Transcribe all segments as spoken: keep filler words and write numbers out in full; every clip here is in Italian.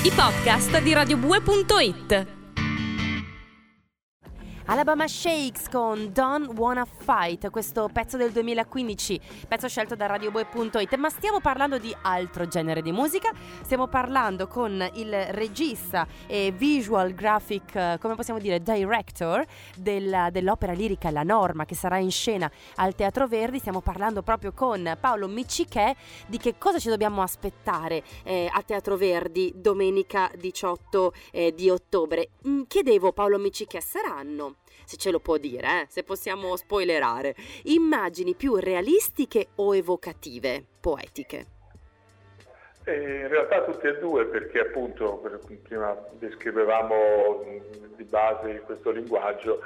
i podcast di radio bue punto it. Alabama Shakes con Don't Wanna Fight, questo pezzo del duemilaquindici, pezzo scelto da radio bue punto it. Ma stiamo parlando di altro genere di musica, stiamo parlando con il regista e visual graphic, come possiamo dire, director della, dell'opera lirica La Norma, che sarà in scena al Teatro Verdi. Stiamo parlando proprio con Paolo Miccichè di che cosa ci dobbiamo aspettare eh, a Teatro Verdi domenica diciotto eh, di ottobre. Mm, chiedevo, Paolo Miccichè, saranno, se ce lo può dire, eh, se possiamo spoilerare, immagini più realistiche o evocative, poetiche? Eh, in realtà tutte e due, perché appunto prima descrivevamo di base questo linguaggio,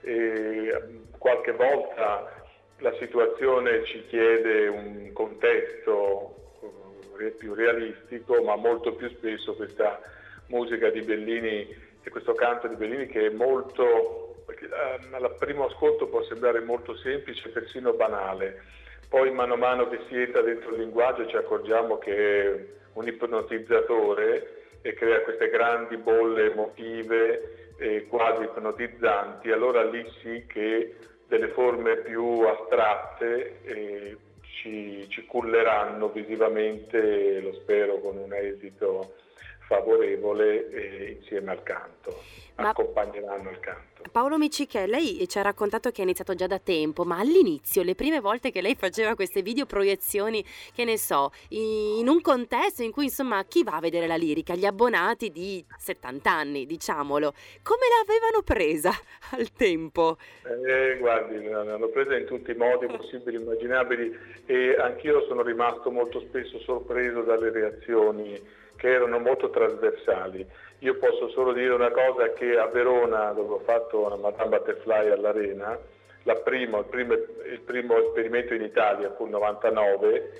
e qualche volta la situazione ci chiede un contesto più realistico, ma molto più spesso questa musica di Bellini e questo canto di Bellini, che è molto, perché al primo ascolto può sembrare molto semplice, persino banale, poi mano a mano che si entra dentro il linguaggio ci accorgiamo che è un ipnotizzatore e crea queste grandi bolle emotive eh, quasi ipnotizzanti. Allora lì sì che delle forme più astratte eh, ci, ci culleranno visivamente, lo spero con un esito favorevole, eh, insieme al canto, ma accompagneranno il canto. Paolo Miccichè, lei ci ha raccontato che ha iniziato già da tempo, ma all'inizio, le prime volte che lei faceva queste videoproiezioni, che ne so, in un contesto in cui insomma chi va a vedere la lirica? Gli abbonati di settanta anni, diciamolo, come l'avevano presa al tempo? Eh, guardi, l'hanno presa in tutti i modi possibili e immaginabili, e anch'io sono rimasto molto spesso sorpreso dalle reazioni che erano molto trasversali. Io posso solo dire una cosa, che a Verona, dove ho fatto una Madame Butterfly all'Arena, la prima, il, primo, il primo esperimento in Italia fu il novantanove,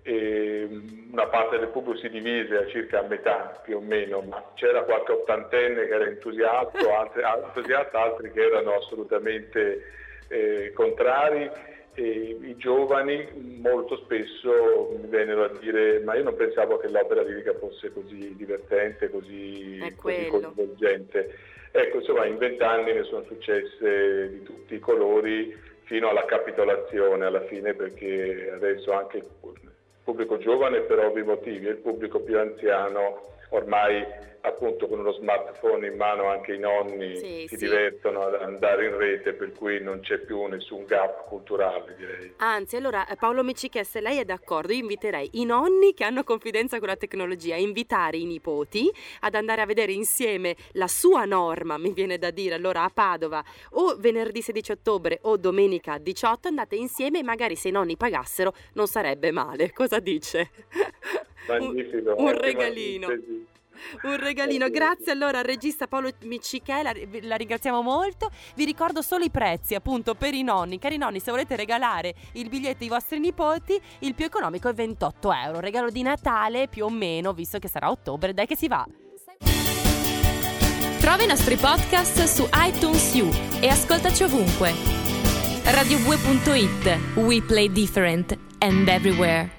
e una parte del pubblico si divise a circa a metà più o meno, ma c'era qualche ottantenne che era entusiasta, altri, entusiasta, altri che erano assolutamente eh, contrari. E i giovani molto spesso mi vennero a dire: ma io non pensavo che l'opera lirica fosse così divertente, così, così coinvolgente. Ecco, insomma, in vent'anni ne sono successe di tutti i colori, fino alla capitolazione alla fine, perché adesso anche il pubblico giovane, per ovvi motivi, e il pubblico più anziano, ormai appunto con uno smartphone in mano anche i nonni sì, si sì. divertono ad andare in rete, per cui non c'è più nessun gap culturale, direi. Anzi, allora Paolo Miccichè, se lei è d'accordo, io inviterei i nonni che hanno confidenza con la tecnologia a invitare i nipoti ad andare a vedere insieme la sua Norma, mi viene da dire, allora a Padova, o venerdì sedici ottobre o domenica diciotto, andate insieme, e magari se i nonni pagassero non sarebbe male. Cosa dice? Magnifico. un, un regalino. Un regalino. Grazie allora al regista Paolo Miccichè, la, la ringraziamo molto. Vi ricordo solo i prezzi appunto per i nonni. Cari nonni, se volete regalare il biglietto ai vostri nipoti, il più economico è ventotto euro. Regalo di Natale più o meno, visto che sarà ottobre, dai che si va. Trova i nostri podcast su iTunes U e ascoltaci ovunque. radio bue punto it. We play different and everywhere.